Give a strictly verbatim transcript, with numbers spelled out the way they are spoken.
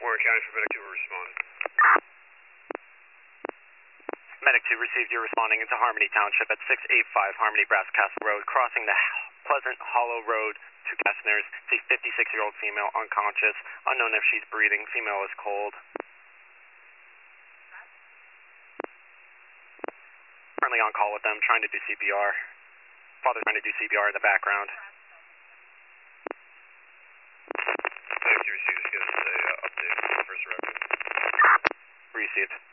Warren County for Medic two, we're responding. Medic two received, you're responding into Harmony Township at six eighty-five Harmony Brass Castle Road, crossing the Pleasant Hollow Road to Kessner's. It's a fifty-six-year-old female, unconscious, unknown if she's breathing, female is cold. Currently on call with them, trying to do C P R. Father's trying to do C P R in the background. Medic two received, just give us a uh, update. First record. Received.